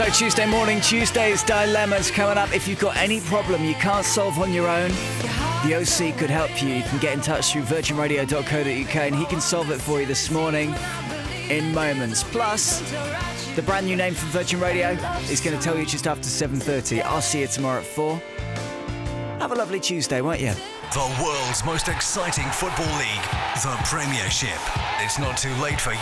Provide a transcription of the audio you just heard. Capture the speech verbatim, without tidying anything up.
So Tuesday morning, Tuesday's Dilemmas coming up. If you've got any problem you can't solve on your own, the O C could help you. You can get in touch through virgin radio dot co dot uk and he can solve it for you this morning in moments. Plus, the brand new name from Virgin Radio is going to tell you just after seven thirty. I'll see you tomorrow at four. Have a lovely Tuesday, won't you? The world's most exciting football league, the Premiership. It's not too late for